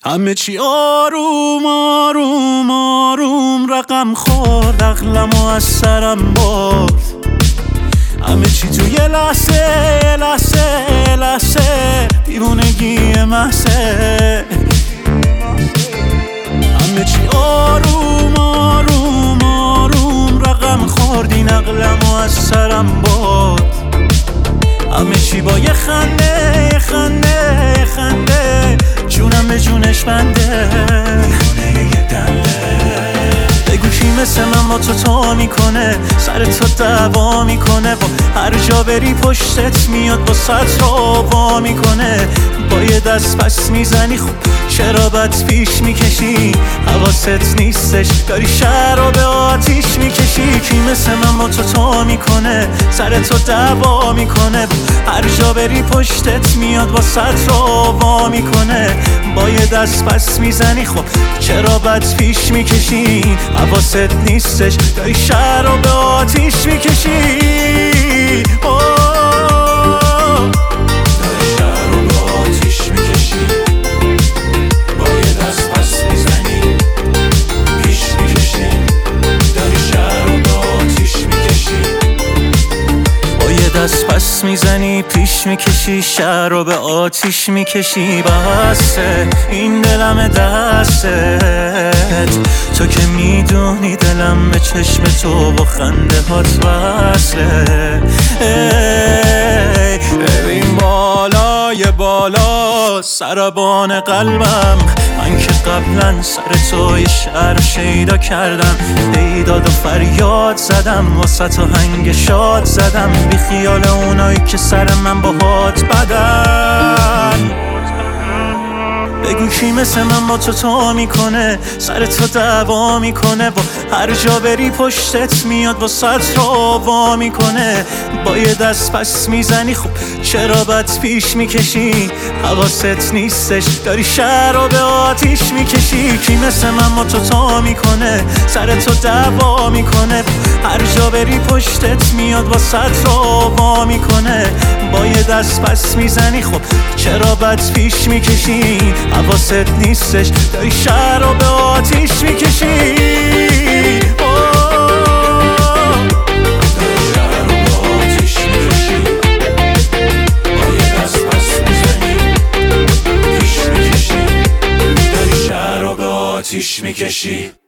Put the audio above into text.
همه چی آروم آروم آروم رقم خورد، عقلمو از سرم برد. همه چی تو یه لحظه لحظه لحظه دیوونگی محضه. همه چی آروم آروم آروم رقم خورد، این عقلمو از سرم برد. همه چی با یه خنده خنده خنده جونم به جونش بنده. بگو کی مثل من با تو میکنه، سر تو دعوا میکنه، با هر جا بری پشتت میاد با ست رو وا میکنه. با یه دست پس میزنی خوب چرا بد پیش میکشی، حواست نیستش داری شهر رو به آتیش میکشی. کی مثل من با تو میکنه، سر تو دعوا میکنه، هر جا بری پشتت میاد با ست رو وا میکنه. با یه دست پس میزنی خب چرا بد پیش میکشی، حواست نیستش داری شهر رو به آتیش میکشی. دست پس میزنی پیش میکشی، شهر رو به آتیش میکشی. بسه این دلم دستت، تو که میدونی دلم به چشم تو با خنده هات وصله. ببین بالای بالا سربان قلبم، من که قبلا سر تو یه شعر شیدا کردم، پیداد و فریاد زدم، واسه تو هنگ شاد زدم، بی خیال اونایی که سر من با هات بدن. بگو کی مثل من با تو میکنه، سر تو دعوا میکنه، با هر جا بری پشتت میاد با ست رو وا میکنه. با یه دست پس میزنی خوب چرا بد پیش میکشی، حواست نیستش داری شهر رو به آتیش میکشی. کی مثل من با تو میکنه، سر تو دعوا میکنه، هر جا بری پشتت میاد با ست رو وا میکنه. با یه دست پس میزنی خب چرا بد پیش میکشی، حواست نیستش داری شهر رو به آتیش میکشی. آتیش میکشی.